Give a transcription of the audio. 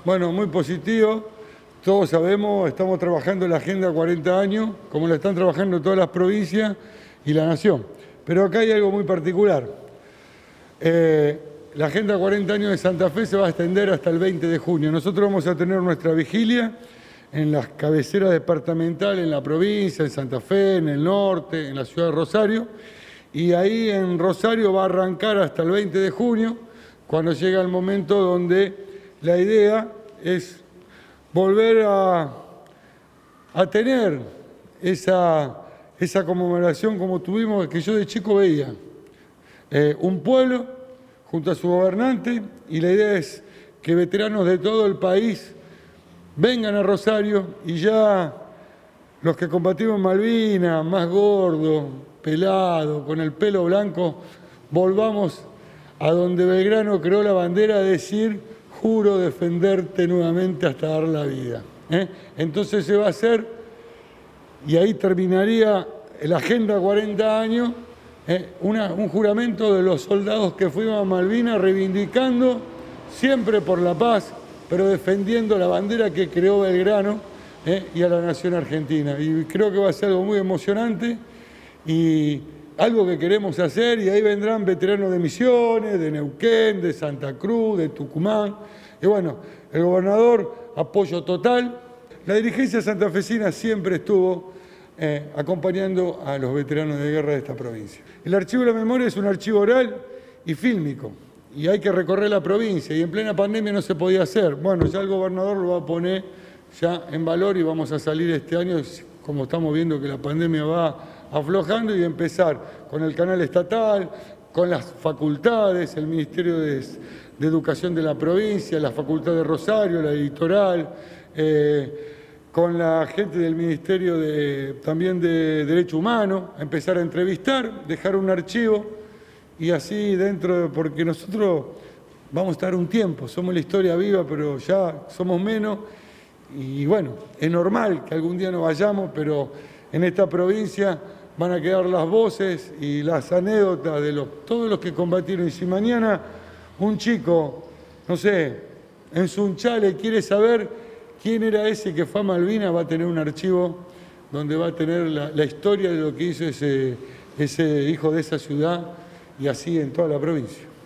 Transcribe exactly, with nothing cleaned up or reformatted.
Bueno, muy positivo. Todos sabemos, estamos trabajando en la Agenda cuarenta años, como la están trabajando todas las provincias y la Nación. Pero acá hay algo muy particular. Eh, la Agenda cuarenta años de Santa Fe se va a extender hasta el veinte de junio. Nosotros vamos a tener nuestra vigilia en las cabeceras departamentales, en la provincia, en Santa Fe, en el norte, en la ciudad de Rosario. Y ahí en Rosario va a arrancar hasta el veinte de junio, cuando llega el momento donde la idea es volver a, a tener esa, esa conmemoración como tuvimos, que yo de chico veía. Eh, un pueblo junto a su gobernante, y la idea es que veteranos de todo el país vengan a Rosario y ya los que combatimos en Malvinas, más gordos, pelados, con el pelo blanco, volvamos a donde Belgrano creó la bandera a decir: juro defenderte nuevamente hasta dar la vida. ¿Eh? Entonces se va a hacer, y ahí terminaría la Agenda cuarenta años, ¿eh? Una, un juramento de los soldados que fuimos a Malvinas, reivindicando siempre por la paz, pero defendiendo la bandera que creó Belgrano, ¿eh? y a la nación argentina. Y creo que va a ser algo muy emocionante y algo que queremos hacer, y ahí vendrán veteranos de Misiones, de Neuquén, de Santa Cruz, de Tucumán. Y bueno, el gobernador, apoyo total. La dirigencia santafesina siempre estuvo eh, acompañando a los veteranos de guerra de esta provincia. El Archivo de la Memoria es un archivo oral y fílmico, y hay que recorrer la provincia, y en plena pandemia no se podía hacer. Bueno, ya el gobernador lo va a poner ya en valor, y vamos a salir este año, como estamos viendo que la pandemia va aflojando, y empezar con el canal estatal, con las facultades, el Ministerio de, de Educación de la provincia, la Facultad de Rosario, la Litoral, eh, con la gente del Ministerio de, también de Derecho Humano, empezar a entrevistar, dejar un archivo, y así dentro, porque nosotros vamos a estar un tiempo, somos la historia viva, pero ya somos menos, y bueno, es normal que algún día nos vayamos, pero en esta provincia van a quedar las voces y las anécdotas de los, todos los que combatieron. Y si mañana un chico, no sé, en Sunchales quiere saber quién era ese que fue a Malvinas, va a tener un archivo donde va a tener la, la historia de lo que hizo ese, ese hijo de esa ciudad, y así en toda la provincia.